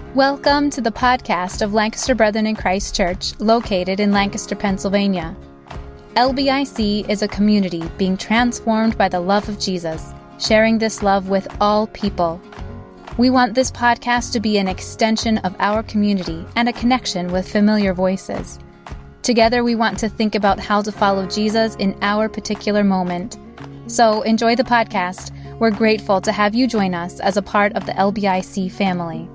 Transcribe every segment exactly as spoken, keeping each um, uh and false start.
Welcome to the podcast of Lancaster Brethren in Christ Church, located in Lancaster, Pennsylvania. L B I C is a community being transformed by the love of Jesus, sharing this love with all people. We want this podcast to be an extension of our community and a connection with familiar voices. Together, we want to think about how to follow Jesus in our particular moment. So enjoy the podcast. We're grateful to have you join us as a part of the L B I C family.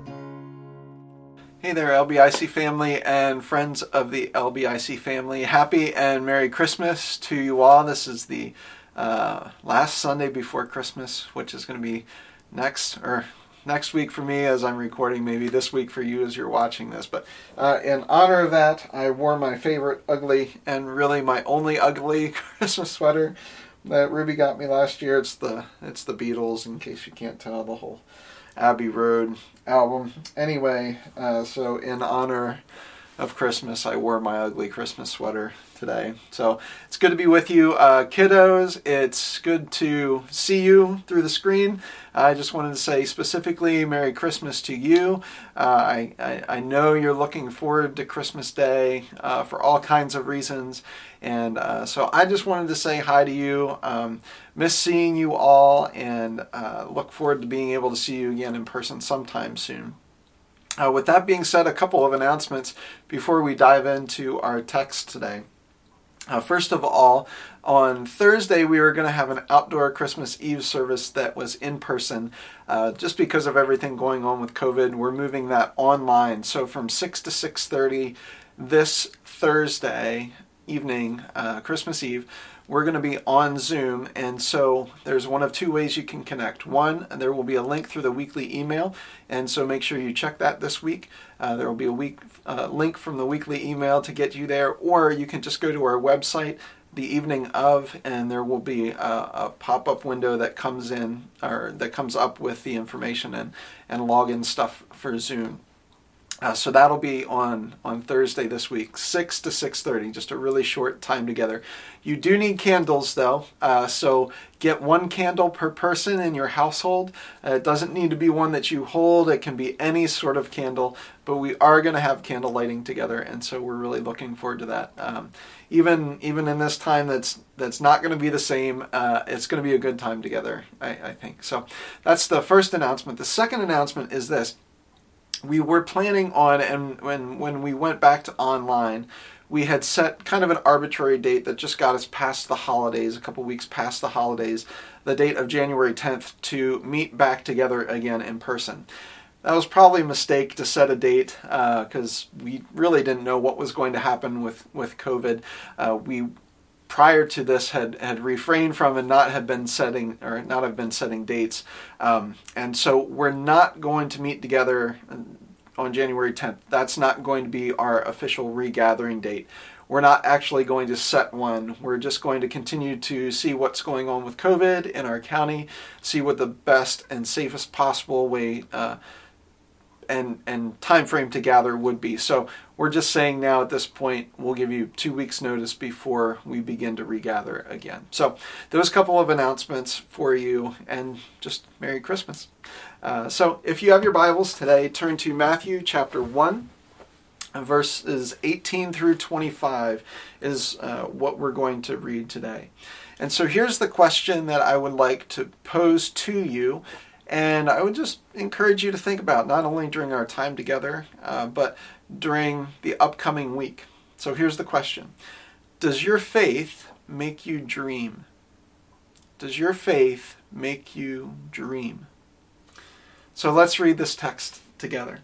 Hey there, L B I C family and friends of the L B I C family. Happy and Merry Christmas to you all. This is the uh, last Sunday before Christmas, which is going to be next or next week for me as I'm recording, maybe this week for you as you're watching this. But uh, in honor of that, I wore my favorite ugly and really my only ugly Christmas sweater that Ruby got me last year. It's the it's the Beatles, in case you can't tell, the whole Abbey Road album. Anyway, uh, so in honor of Christmas, I wore my ugly Christmas sweater today. So it's good to be with you, uh, kiddos. It's good to see you through the screen. I just wanted to say specifically Merry Christmas to you. Uh, I, I, I know you're looking forward to Christmas Day uh, for all kinds of reasons. And uh, so I just wanted to say hi to you. Um, miss seeing you all, and uh, look forward to being able to see you again in person sometime soon. Uh, with that being said, a couple of announcements before we dive into our text today. Uh, first of all, on Thursday we were going to have an outdoor Christmas Eve service that was in person. Uh, just because of everything going on with COVID, we're moving that online. So from six to six thirty this Thursday evening, uh, Christmas Eve, we're going to be on Zoom, and so there's one of two ways you can connect. One, there will be a link through the weekly email, and so make sure you check that this week. Uh, there will be a week uh, link from the weekly email to get you there, or you can just go to our website the evening of, and there will be a, a pop-up window that comes in, or that comes up with the information and, and login stuff for Zoom. Uh, so that'll be on, on Thursday this week, six to six thirty, just a really short time together. You do need candles, though, uh, so get one candle per person in your household. Uh, it doesn't need to be one that you hold. It can be any sort of candle, but we are going to have candle lighting together, and so we're really looking forward to that. Um, even even in this time that's that's not going to be the same, uh, it's going to be a good time together, I, I think. So that's the first announcement. The second announcement is this. We were planning on, and when, when we went back to online, we had set kind of an arbitrary date that just got us past the holidays, a couple weeks past the holidays, the date of January tenth, to meet back together again in person. That was probably a mistake to set a date because uh, we really didn't know what was going to happen with, with COVID. Uh, we prior to this had, had refrained from and not have been setting or not have been setting dates. Um, and so we're not going to meet together on January tenth. That's not going to be our official regathering date. We're not actually going to set one. We're just going to continue to see what's going on with COVID in our county, see what the best and safest possible way uh, and and time frame to gather would be. So we're just saying now at this point, we'll give you two weeks notice before we begin to regather again. So those couple of announcements for you, and just Merry Christmas. Uh, so if you have your Bibles today, turn to Matthew chapter one, verses eighteen through twenty-five is uh, what we're going to read today. And so here's the question that I would like to pose to you. And I would just encourage you to think about, not only during our time together, uh, but during the upcoming week. So here's the question. Does your faith make you dream? Does your faith make you dream? So let's read this text together.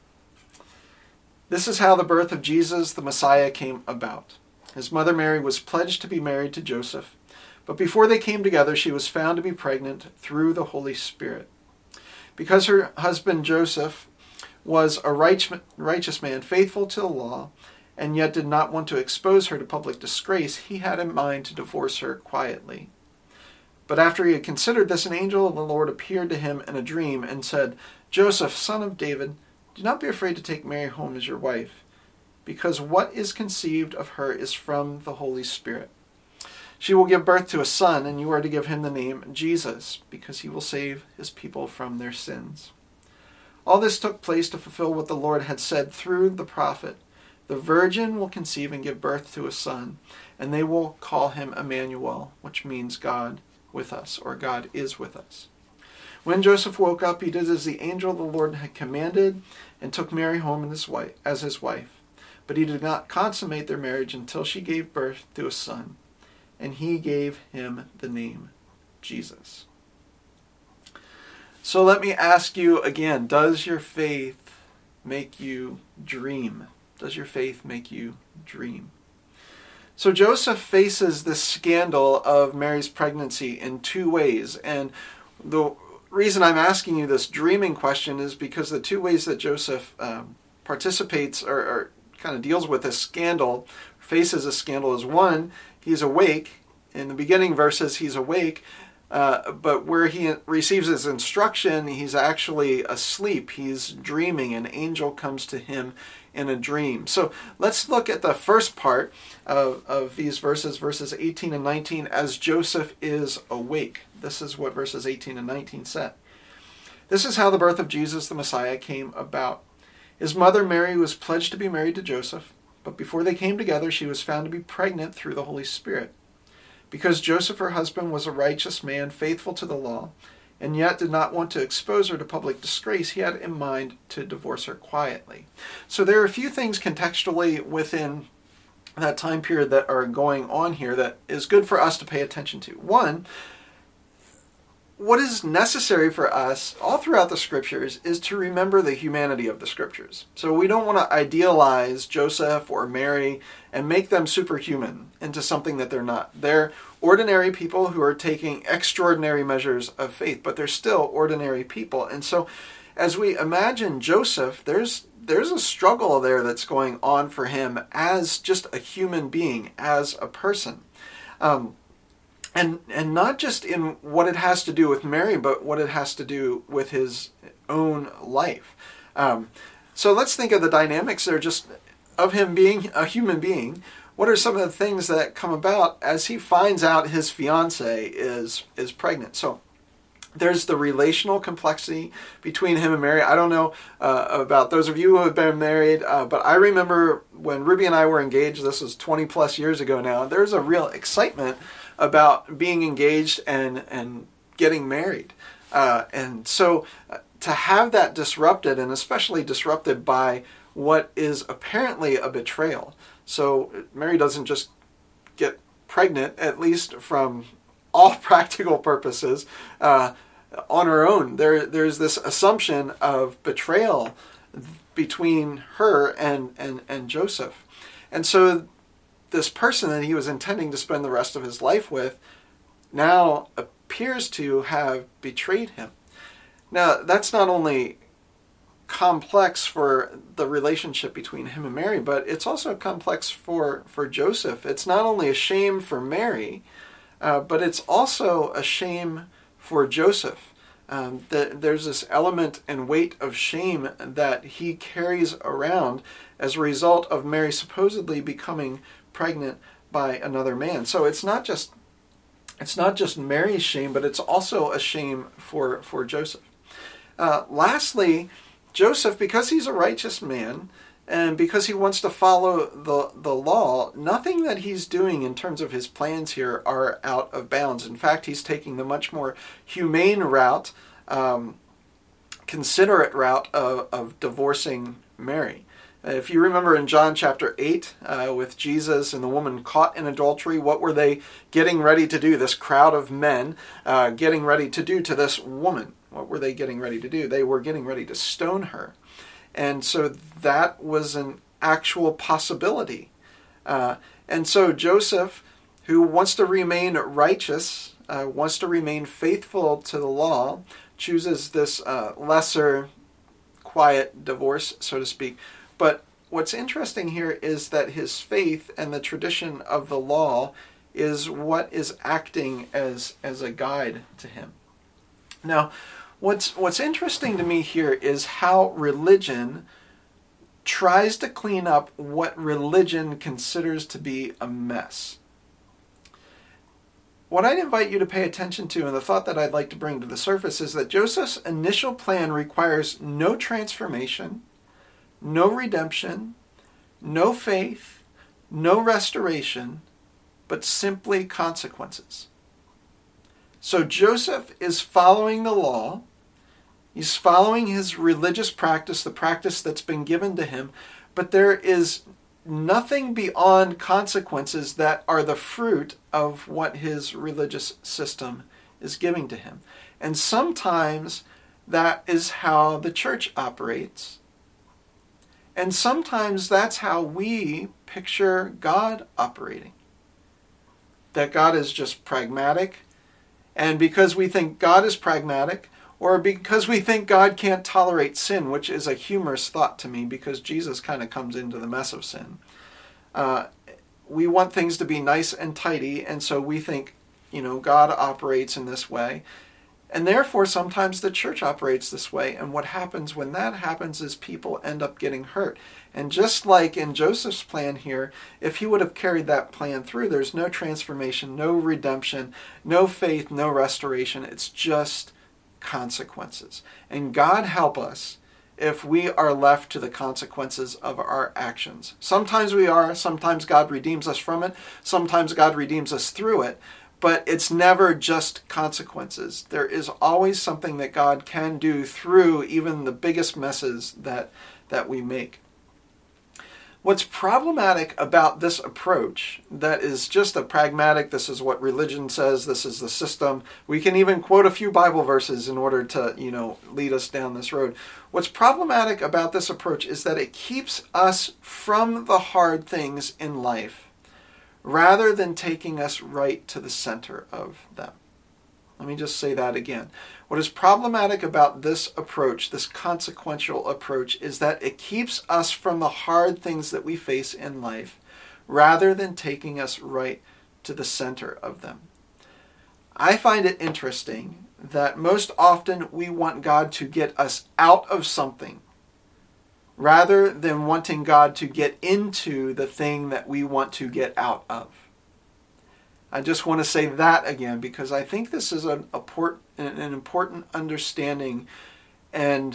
This is how the birth of Jesus, the Messiah, came about. His mother Mary was pledged to be married to Joseph, but before they came together, she was found to be pregnant through the Holy Spirit. Because her husband Joseph was a righteous man, faithful to the law, and yet did not want to expose her to public disgrace, he had in mind to divorce her quietly. But after he had considered this, an angel of the Lord appeared to him in a dream and said, Joseph, son of David, do not be afraid to take Mary home as your wife, because what is conceived of her is from the Holy Spirit. She will give birth to a son, and you are to give him the name Jesus, because he will save his people from their sins. All this took place to fulfill what the Lord had said through the prophet. The virgin will conceive and give birth to a son, and they will call him Emmanuel, which means God with us, or God is with us. When Joseph woke up, he did as the angel of the Lord had commanded and took Mary home as his wife. But he did not consummate their marriage until she gave birth to a son, and he gave him the name Jesus. So let me ask you again, does your faith make you dream? Does your faith make you dream? So Joseph faces this scandal of Mary's pregnancy in two ways. And the reason I'm asking you this dreaming question is because the two ways that Joseph um, participates or, or kind of deals with this scandal, faces a scandal, is one, he's awake. In the beginning verses, he's awake. Uh, but where he receives his instruction, he's actually asleep. He's dreaming. An angel comes to him in a dream. So let's look at the first part of, of these verses, verses eighteen and nineteen, as Joseph is awake. This is what verses eighteen and nineteen said. This is how the birth of Jesus the Messiah came about. His mother Mary was pledged to be married to Joseph, but before they came together, she was found to be pregnant through the Holy Spirit. Because Joseph, her husband, was a righteous man, faithful to the law, and yet did not want to expose her to public disgrace, he had in mind to divorce her quietly. So there are a few things contextually within that time period that are going on here that is good for us to pay attention to. One, what is necessary for us all throughout the scriptures is to remember the humanity of the scriptures. So we don't want to idealize Joseph or Mary and make them superhuman into something that they're not. They're ordinary people who are taking extraordinary measures of faith, but they're still ordinary people. And so as we imagine Joseph, there's there's a struggle there that's going on for him as just a human being, as a person. Um, And and not just in what it has to do with Mary, but what it has to do with his own life. Um, so let's think of the dynamics there just of him being a human being. What are some of the things that come about as he finds out his fiancée is, is pregnant? So there's the relational complexity between him and Mary. I don't know uh, about those of you who have been married, uh, but I remember when Ruby and I were engaged, this was twenty plus years ago now, there's a real excitement about being engaged and, and getting married. Uh, and so uh, to have that disrupted, and especially disrupted by what is apparently a betrayal. So Mary doesn't just get pregnant, at least from all practical purposes, uh, on her own. There, there's this assumption of betrayal between her and, and, and Joseph. And so this person that he was intending to spend the rest of his life with now appears to have betrayed him. Now, that's not only complex for the relationship between him and Mary, but it's also complex for, for Joseph. It's not only a shame for Mary, uh, but it's also a shame for Joseph. Um, the, there's this element and weight of shame that he carries around as a result of Mary supposedly becoming pregnant by another man. So it's not just it's not just Mary's shame, but it's also a shame for for Joseph. Uh, lastly, Joseph, because he's a righteous man and because he wants to follow the the law, nothing that he's doing in terms of his plans here are out of bounds. In fact, he's taking the much more humane route, um, considerate route of, of divorcing Mary. If you remember in John chapter eight, uh, with Jesus and the woman caught in adultery, what were they getting ready to do? This crowd of men uh, getting ready to do to this woman. What were they getting ready to do? They were getting ready to stone her. And so that was an actual possibility. Uh, and so Joseph, who wants to remain righteous, uh, wants to remain faithful to the law, chooses this uh, lesser, quiet divorce, so to speak. But what's interesting here is that his faith and the tradition of the law is what is acting as, as a guide to him. Now, what's what's interesting to me here is how religion tries to clean up what religion considers to be a mess. what I'd invite you to pay attention to, and the thought that I'd like to bring to the surface, is that Joseph's initial plan requires no transformation, no redemption, no faith, no restoration, but simply consequences. So Joseph is following the law. He's following his religious practice, the practice that's been given to him, but there is nothing beyond consequences that are the fruit of what his religious system is giving to him. And sometimes that is how the church operates. And sometimes that's how we picture God operating. That God is just pragmatic, and because we think God is pragmatic, or because we think God can't tolerate sin, which is a humorous thought to me because Jesus kind of comes into the mess of sin. Uh, we want things to be nice and tidy, and so we think, you know, God operates in this way. And therefore, sometimes the church operates this way. And what happens when that happens is people end up getting hurt. And just like in Joseph's plan here, if he would have carried that plan through, there's no transformation, no redemption, no faith, no restoration. It's just consequences. And God help us if we are left to the consequences of our actions. Sometimes we are, sometimes God redeems us from it, sometimes God redeems us through it, but it's never just consequences. There is always something that God can do through even the biggest messes that, that we make. What's problematic about this approach that is just a pragmatic, this is what religion says, this is the system. We can even quote a few Bible verses in order to, you know, lead us down this road. What's problematic about this approach is that it keeps us from the hard things in life rather than taking us right to the center of them. Let me just say that again. What is problematic about this approach, this consequential approach, is that it keeps us from the hard things that we face in life rather than taking us right to the center of them. I find it interesting that most often we want God to get us out of something rather than wanting God to get into the thing that we want to get out of. I just want to say that again because I think this is an important, an important understanding and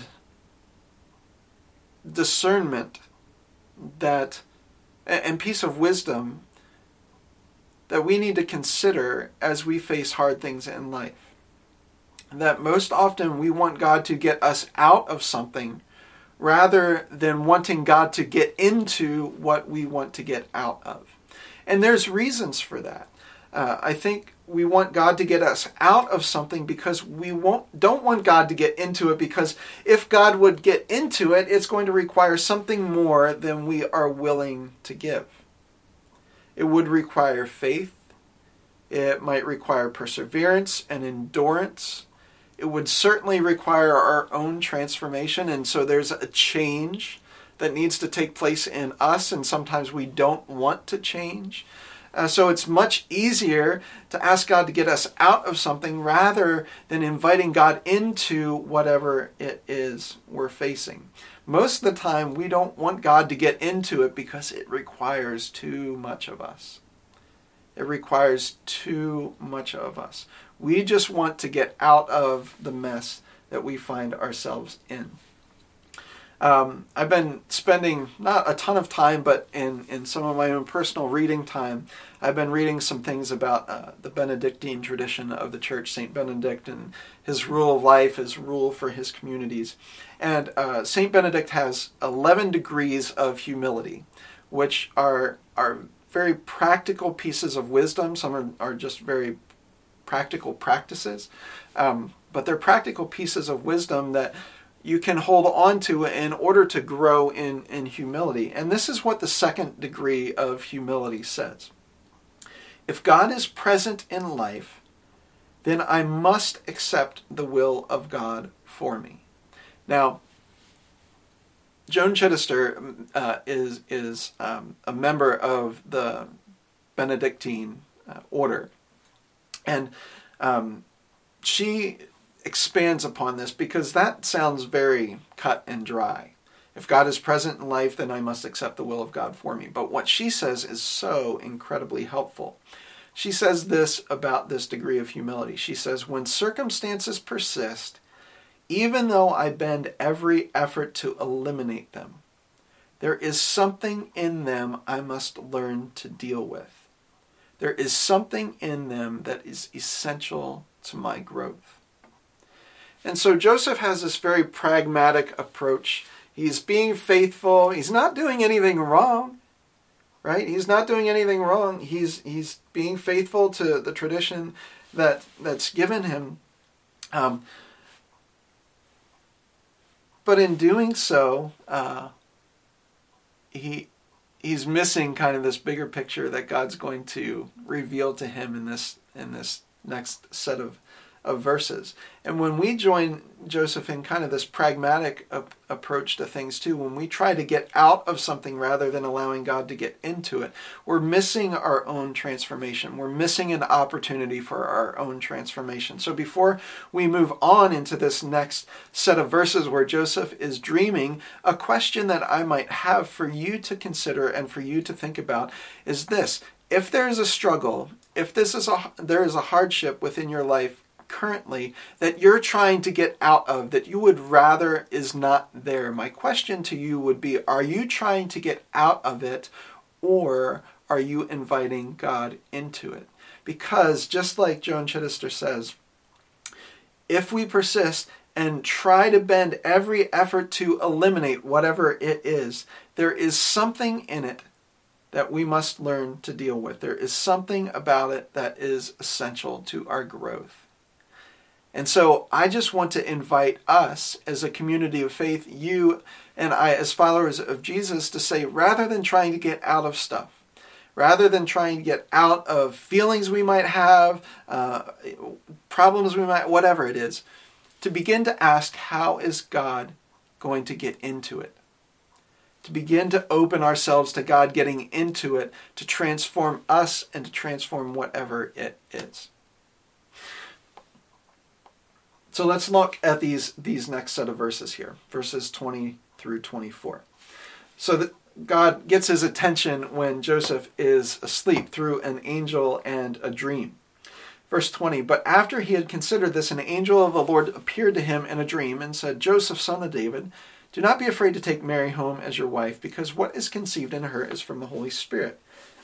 discernment that, and piece of wisdom that we need to consider as we face hard things in life. That most often we want God to get us out of something rather than wanting God to get into what we want to get out of. And there's reasons for that. Uh, I think we want God to get us out of something because we won't, don't want God to get into it, because if God would get into it, it's going to require something more than we are willing to give. It would require faith. It might require perseverance and endurance. It would certainly require our own transformation, and so there's a change that needs to take place in us, and sometimes we don't want to change. Uh, so it's much easier to ask God to get us out of something rather than inviting God into whatever it is we're facing. Most of the time, we don't want God to get into it because it requires too much of us. It requires too much of us. We just want to get out of the mess that we find ourselves in. Um, I've been spending not a ton of time, but in, in some of my own personal reading time, I've been reading some things about uh, the Benedictine tradition of the church, Saint Benedict, and his rule of life, his rule for his communities. And uh, Saint Benedict has eleven degrees of humility, which are are very practical pieces of wisdom. Some are, are just very practical practices, um, but they're practical pieces of wisdom that you can hold on to in order to grow in, in humility. And this is what the second degree of humility says. If God is present in life, then I must accept the will of God for me. Now, Joan Chittister uh, is, is um, a member of the Benedictine uh, order. And um, she expands upon this because that sounds very cut and dry. If God is present in life, then I must accept the will of God for me. But what she says is so incredibly helpful. she says this about this degree of humility. She says, when circumstances persist, even though I bend every effort to eliminate them, there is something in them I must learn to deal with. There is something in them that is essential to my growth. And so Joseph has this very pragmatic approach. He's being faithful. He's not doing anything wrong, right? He's not doing anything wrong. He's he's being faithful to the tradition that that's given him. Um, but in doing so, uh, he he's missing kind of this bigger picture that God's going to reveal to him in this in this next set of of verses. And when we join Joseph in kind of this pragmatic ap- approach to things too, when we try to get out of something rather than allowing God to get into it, we're missing our own transformation. We're missing an opportunity for our own transformation. So before we move on into this next set of verses where Joseph is dreaming, a question that I might have for you to consider and for you to think about is this: if there is a struggle, if this is a there is a hardship within your life currently that you're trying to get out of, that you would rather is not there, my question to you would be, are you trying to get out of it, or are you inviting God into it? Because just like Joan Chittister says, if we persist and try to bend every effort to eliminate whatever it is, there is something in it that we must learn to deal with. There is something about it that is essential to our growth. And so I just want to invite us as a community of faith, you and I as followers of Jesus, to say, rather than trying to get out of stuff, rather than trying to get out of feelings we might have, uh, problems we might, whatever it is, to begin to ask, how is God going to get into it? To begin to open ourselves to God getting into it, to transform us and to transform whatever it is. So let's look at these, these next set of verses here, verses twenty through twenty-four. So that God gets his attention when Joseph is asleep through an angel and a dream. Verse twenty, but after he had considered this, an angel of the Lord appeared to him in a dream and said, Joseph, son of David, do not be afraid to take Mary home as your wife, because what is conceived in her is from the Holy Spirit.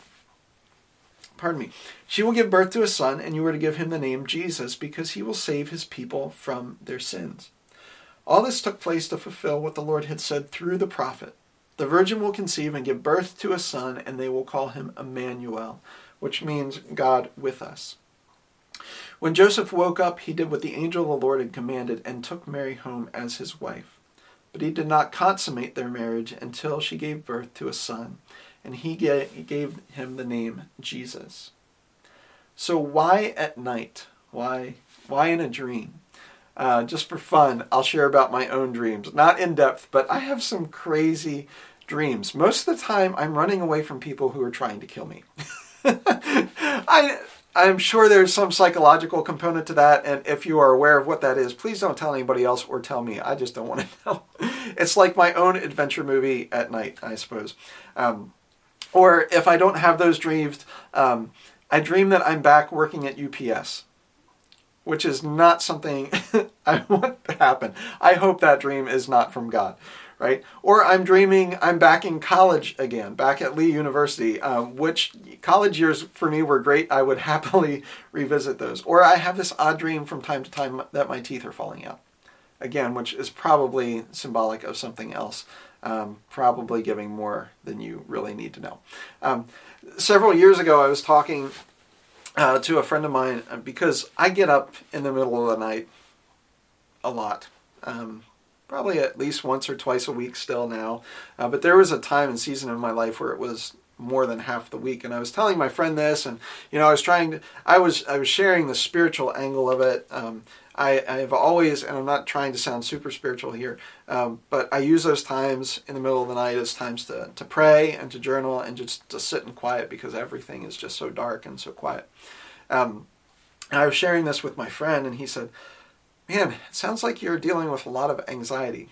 Pardon me. She will give birth to a son, and you are to give him the name Jesus, because he will save his people from their sins. All this took place to fulfill what the Lord had said through the prophet. The virgin will conceive and give birth to a son, and they will call him Emmanuel, which means God with us. When Joseph woke up, he did what the angel of the Lord had commanded and took Mary home as his wife. But he did not consummate their marriage until she gave birth to a son, and he gave him the name Jesus. So why at night? Why, why in a dream? Uh, just for fun, I'll share about my own dreams. Not in depth, but I have some crazy dreams. Most of the time, I'm running away from people who are trying to kill me. I, I'm sure there's some psychological component to that, and if you are aware of what that is, please don't tell anybody else or tell me. I just don't want to know. It's like my own adventure movie at night, I suppose. Um, or if I don't have those dreams, um, I dream that I'm back working at U P S, which is not something I want to happen. I hope that dream is not from God, right? Or I'm dreaming I'm back in college again, back at Lee University, um, which college years for me were great. I would happily revisit those. Or I have this odd dream from time to time that my teeth are falling out, again, which is probably symbolic of something else, um, probably giving more than you really need to know. Um, several years ago, I was talking uh, to a friend of mine, because I get up in the middle of the night a lot. Um, probably at least once or twice a week still now. Uh, but there was a time and season in my life where it was more than half the week. And I was telling my friend this, and, you know, I was trying to, I was, I was sharing the spiritual angle of it. Um, I, I have always, and I'm not trying to sound super spiritual here, um, but I use those times in the middle of the night as times to, to pray and to journal and just to sit in quiet, because everything is just so dark and so quiet. Um, and I was sharing this with my friend, and he said, man, it sounds like you're dealing with a lot of anxiety.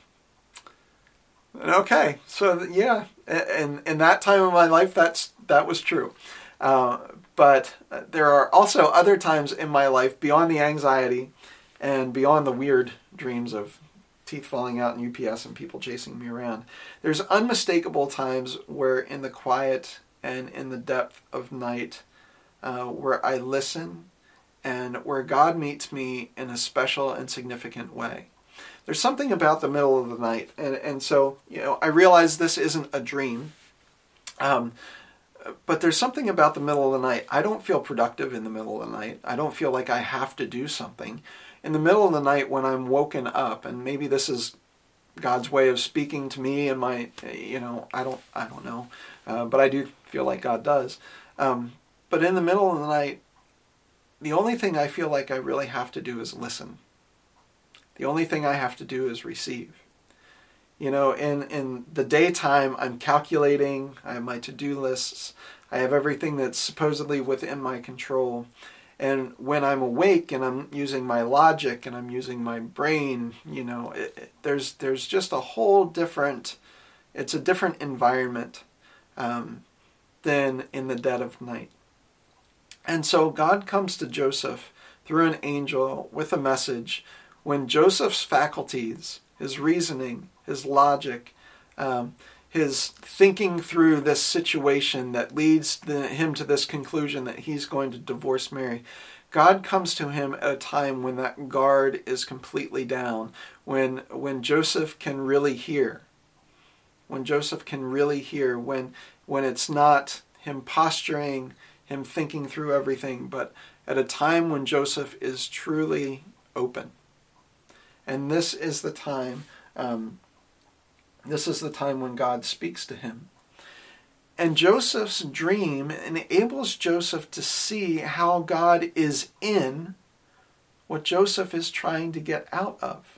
And okay, so yeah, and in that time of my life, that's that was true. Uh, but there are also other times in my life beyond the anxiety and beyond the weird dreams of teeth falling out in U P S and people chasing me around. There's unmistakable times where in the quiet and in the depth of night, uh, where I listen and where God meets me in a special and significant way. There's something about the middle of the night. And, and so, you know, I realize this isn't a dream. Um, but there's something about the middle of the night. I don't feel productive in the middle of the night. I don't feel like I have to do something. In the middle of the night when I'm woken up, and maybe this is God's way of speaking to me and my, you know, I don't, I don't know. Uh, but I do feel like God does. Um, but in the middle of the night, the only thing I feel like I really have to do is listen. The only thing I have to do is receive. You know, in, in the daytime, I'm calculating, I have my to-do lists, I have everything that's supposedly within my control. And when I'm awake and I'm using my logic and I'm using my brain, you know, it, it, there's there's just a whole different, it's a different environment um, than in the dead of night. And so God comes to Joseph through an angel with a message when Joseph's faculties, his reasoning, his logic, um, his thinking through this situation that leads the, him to this conclusion that he's going to divorce Mary. God comes to him at a time when that guard is completely down, when when Joseph can really hear, when Joseph can really hear, when when it's not him posturing, him thinking through everything, but at a time when Joseph is truly open. And this is the time, um, this is the time when God speaks to him. And Joseph's dream enables Joseph to see how God is in what Joseph is trying to get out of.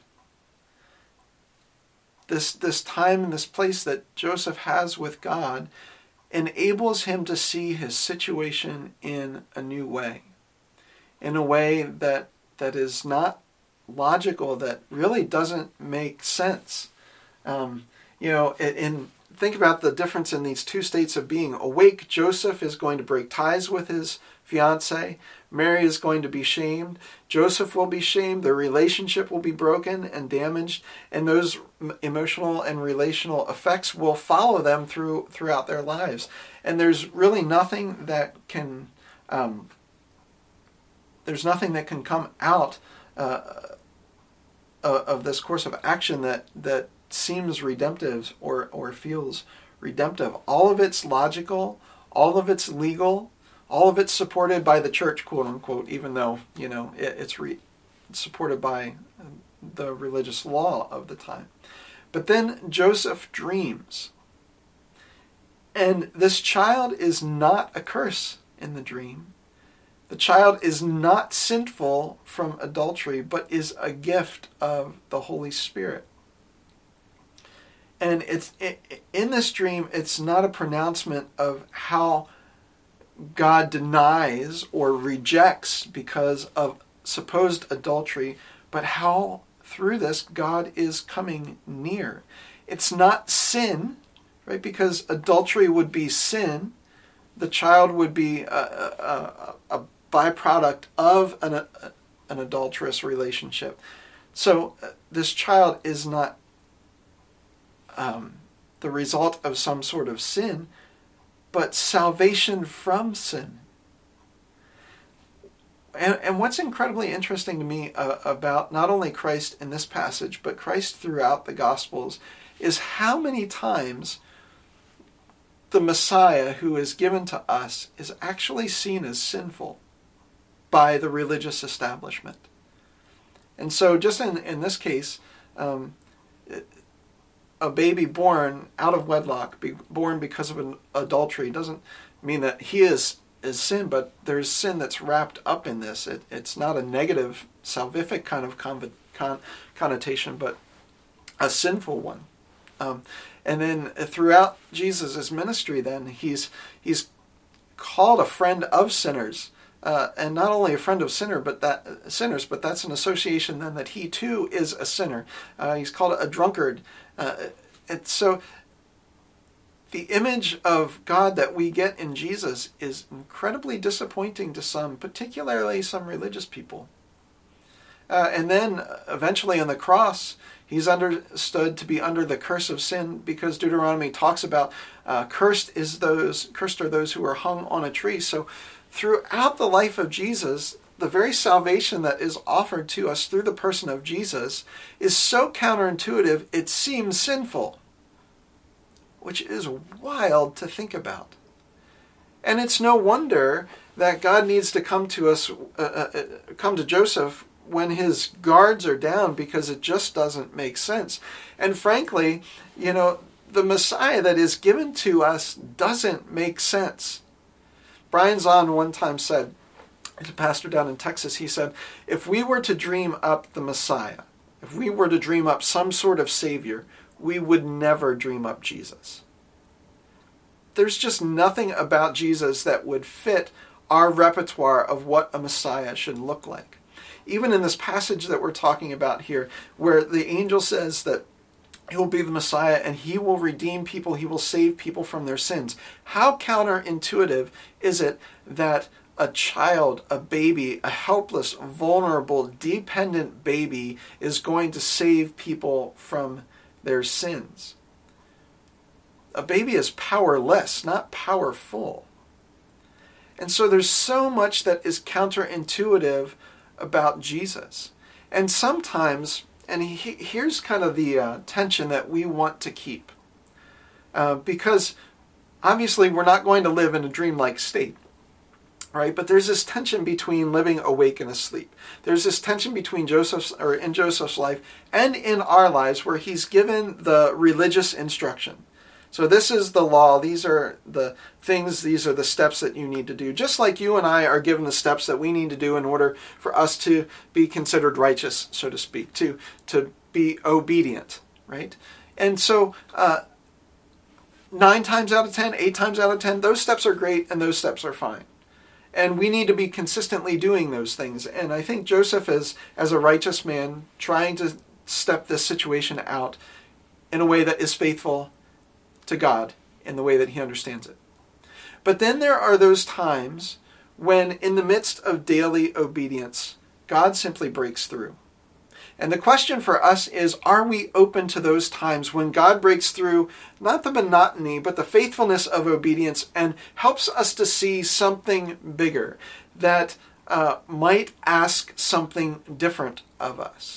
This, this time and this place that Joseph has with God enables him to see his situation in a new way. In a way that that is not logical, that really doesn't make sense. Um, you know, in think about the difference in these two states of being. Awake, Joseph is going to break ties with his fiancée. Mary is going to be shamed. Joseph will be shamed. Their relationship will be broken and damaged, and those emotional and relational effects will follow them through throughout their lives. And there's really nothing that can um, there's nothing that can come out uh, of this course of action that that seems redemptive or or feels redemptive. All of it's logical, all of it's legal, all of it's supported by the church, quote unquote, even though, you know, it, it's, re, it's supported by the religious law of the time. But then Joseph dreams. And this child is not a curse in the dream. The child is not sinful from adultery, but is a gift of the Holy Spirit. And it's in this dream, it's not a pronouncement of how God denies or rejects because of supposed adultery, but how through this God is coming near. It's not sin, right? Because adultery would be sin. The child would be a, a, a byproduct of an, a, an adulterous relationship. So uh, this child is not um, the result of some sort of sin, but salvation from sin. And, and what's incredibly interesting to me uh, about not only Christ in this passage, but Christ throughout the Gospels, is how many times the Messiah who is given to us is actually seen as sinful by the religious establishment. And so just in, in this case, um, a baby born out of wedlock, be born because of an adultery, doesn't mean that he is, is sin, but there's sin that's wrapped up in this. It, it's not a negative, salvific kind of con, con, connotation, but a sinful one. Um, and then throughout Jesus' ministry, then, he's he's called a friend of sinners. Uh, and not only a friend of sinner, but that uh, sinners, but that's an association then that he too is a sinner. Uh, he's called a drunkard. Uh, and so the image of God that we get in Jesus is incredibly disappointing to some, particularly some religious people. Uh, and then eventually on the cross, he's understood to be under the curse of sin, because Deuteronomy talks about uh, cursed is those cursed are those who are hung on a tree. So throughout the life of Jesus, the very salvation that is offered to us through the person of Jesus is so counterintuitive it seems sinful, which is wild to think about. And it's no wonder that God needs to come to us, uh, uh, come to Joseph when his guards are down, because it just doesn't make sense. And frankly, you know, the Messiah that is given to us doesn't make sense. Brian Zahn one time said, he's a pastor down in Texas, he said, if we were to dream up the Messiah, if we were to dream up some sort of Savior, we would never dream up Jesus. There's just nothing about Jesus that would fit our repertoire of what a Messiah should look like. Even in this passage that we're talking about here, where the angel says that he will be the Messiah and he will redeem people, he will save people from their sins. How counterintuitive is it that a child, a baby, a helpless, vulnerable, dependent baby is going to save people from their sins? A baby is powerless, not powerful. And so there's so much that is counterintuitive about Jesus. And sometimes, and he, here's kind of the uh, tension that we want to keep. Uh, because obviously we're not going to live in a dreamlike state, right? But there's this tension between living awake and asleep. There's this tension between Joseph's, or in Joseph's life and in our lives, where he's given the religious instruction. So this is the law. These are the things, these are the steps that you need to do. Just like you and I are given the steps that we need to do in order for us to be considered righteous, so to speak, to, to be obedient, right? And so uh, nine times out of ten, eight times out of ten, those steps are great and those steps are fine. And we need to be consistently doing those things. And I think Joseph is, as a righteous man, trying to step this situation out in a way that is faithful to God in the way that he understands it. But then there are those times when, in the midst of daily obedience, God simply breaks through. And the question for us is, are we open to those times when God breaks through, not the monotony, but the faithfulness of obedience, and helps us to see something bigger that uh, might ask something different of us?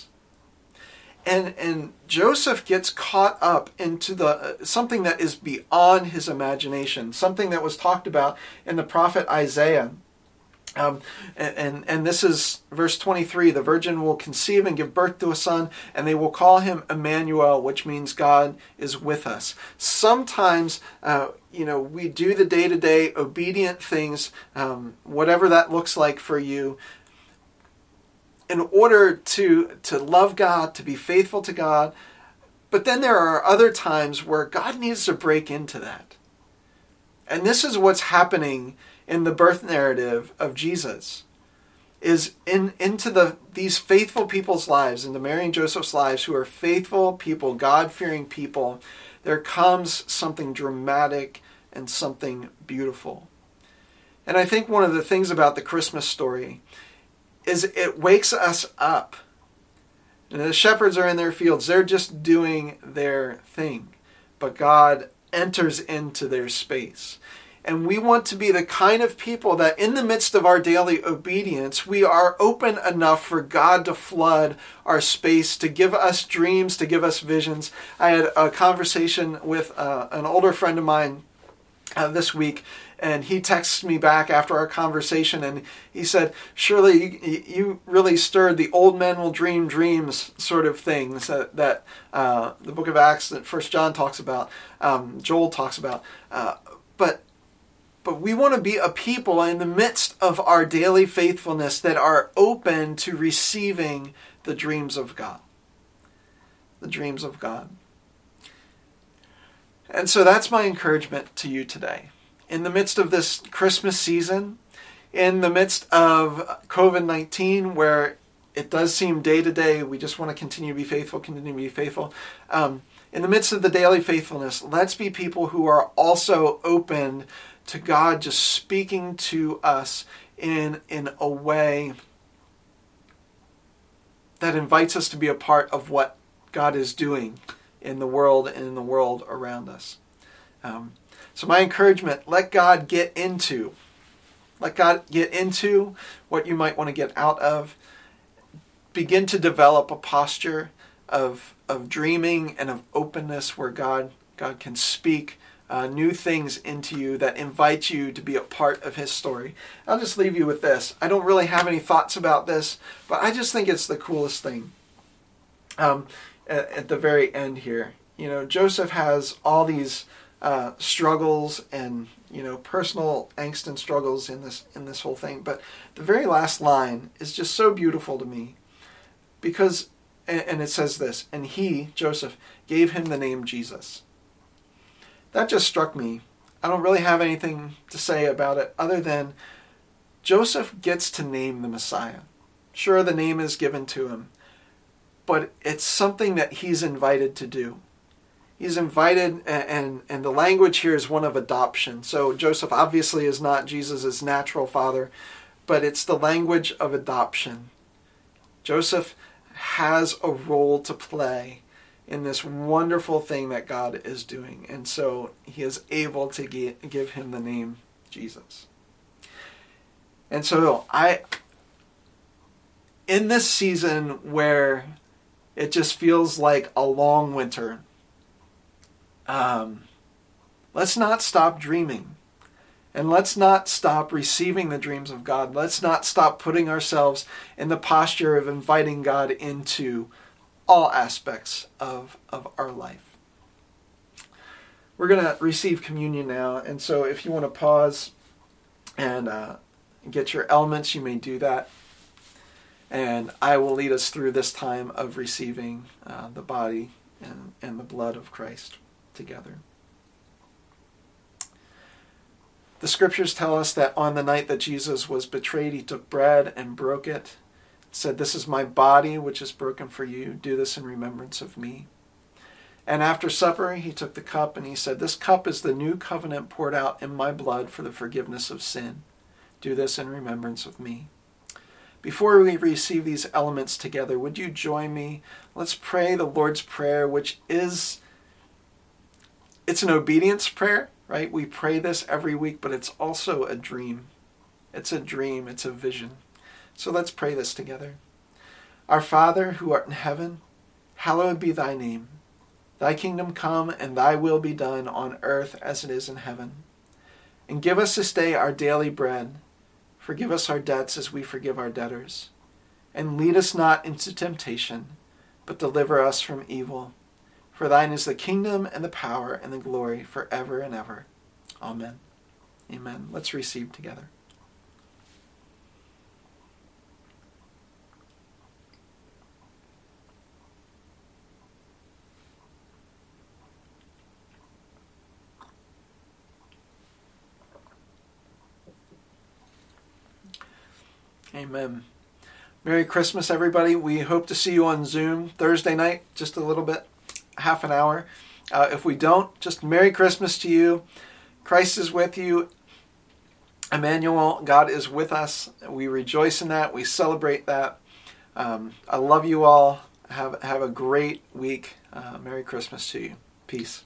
And and Joseph gets caught up into the uh, something that is beyond his imagination, something that was talked about in the prophet Isaiah. Um, and, and, and this is verse twenty-three, the virgin will conceive and give birth to a son, and they will call him Emmanuel, which means God is with us. Sometimes, uh, you know, we do the day-to-day obedient things, um, whatever that looks like for you, in order to, to love God, to be faithful to God. But then there are other times where God needs to break into that. And this is what's happening in the birth narrative of Jesus, is in into the these faithful people's lives, into Mary and Joseph's lives, who are faithful people, God-fearing people, there comes something dramatic and something beautiful. And I think one of the things about the Christmas story is it wakes us up. And the shepherds are in their fields. They're just doing their thing. But God enters into their space. And we want to be the kind of people that in the midst of our daily obedience, we are open enough for God to flood our space, to give us dreams, to give us visions. I had a conversation with uh, an older friend of mine uh, this week, and he texted me back after our conversation, and he said, Shirley, you, you really stirred the old men will dream dreams sort of things that, that uh, the book of Acts, that First John talks about, um, Joel talks about. Uh, but but we want to be a people in the midst of our daily faithfulness that are open to receiving the dreams of God. The dreams of God. And so that's my encouragement to you today. In the midst of this Christmas season, in the midst of covid nineteen, where it does seem day to day, we just want to continue to be faithful, continue to be faithful. Um, in the midst of the daily faithfulness, let's be people who are also open to God just speaking to us in, in a way that invites us to be a part of what God is doing in the world and in the world around us. Um, so my encouragement, let God get into, let God get into what you might want to get out of. Begin to develop a posture of of dreaming and of openness where God God can speak uh, new things into you that invite you to be a part of His story. I'll just leave you with this. I don't really have any thoughts about this, but I just think it's the coolest thing. Um, at, at the very end here, you know, Joseph has all these uh, struggles and you know personal angst and struggles in this in this whole thing, but the very last line is just so beautiful to me because. And it says this, and he, Joseph, gave him the name Jesus. That just struck me. I don't really have anything to say about it other than Joseph gets to name the Messiah. Sure, the name is given to him, but it's something that he's invited to do. He's invited, and, and, and the language here is one of adoption. So Joseph obviously is not Jesus' natural father, but it's the language of adoption. Joseph has a role to play in this wonderful thing that God is doing. And so he is able to get, give him the name Jesus. And so I, in this season where it just feels like a long winter, um, let's not stop dreaming. And let's not stop receiving the dreams of God. Let's not stop putting ourselves in the posture of inviting God into all aspects of, of our life. We're going to receive communion now. And so if you want to pause and uh, get your elements, you may do that. And I will lead us through this time of receiving uh, the body and, and the blood of Christ together. The scriptures tell us that on the night that Jesus was betrayed, he took bread and broke it. Said, "This is my body, which is broken for you. Do this in remembrance of me." And after supper, he took the cup and he said, "This cup is the new covenant poured out in my blood for the forgiveness of sin. Do this in remembrance of me." Before we receive these elements together, would you join me? Let's pray the Lord's Prayer, which is, it's an obedience prayer. Right? We pray this every week, but it's also a dream. It's a dream. It's a vision. So let's pray this together. Our Father, who art in heaven, hallowed be thy name. Thy kingdom come, and thy will be done on earth as it is in heaven. And give us this day our daily bread. Forgive us our debts as we forgive our debtors. And lead us not into temptation, but deliver us from evil. For thine is the kingdom and the power and the glory forever and ever. Amen. Amen. Let's receive together. Amen. Merry Christmas, everybody. We hope to see you on Zoom Thursday night, just a little bit. Half an hour. Uh, if we don't, just Merry Christmas to you. Christ is with you. Emmanuel, God is with us. We rejoice in that. We celebrate that. Um, I love you all. Have, have a great week. Uh, Merry Christmas to you. Peace.